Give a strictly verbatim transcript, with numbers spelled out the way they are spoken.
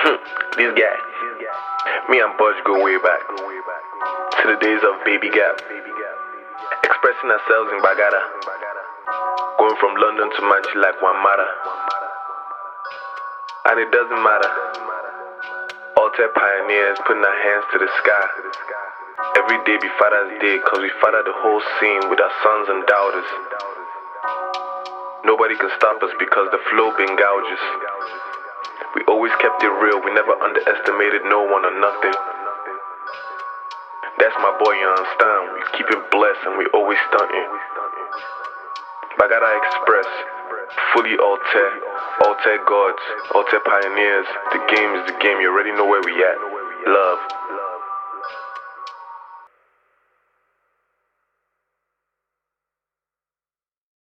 This guy, me and Budge go way back to the days of Baby Gap, expressing ourselves in Bagada, going from London to Manchi like Wamada. And it doesn't matter, Alter pioneers putting our hands to the sky. Every day be Father's Day, cause we father the whole scene with our sons and daughters. Nobody can stop us because the flow been gouges. We always kept it real, we never underestimated no one or nothing. That's my boy, you understand? We keep it blessed and we always stunting. Bagada Express, fully Alter, Alter gods, Alter pioneers. The game is the game, you already know where we at. Love.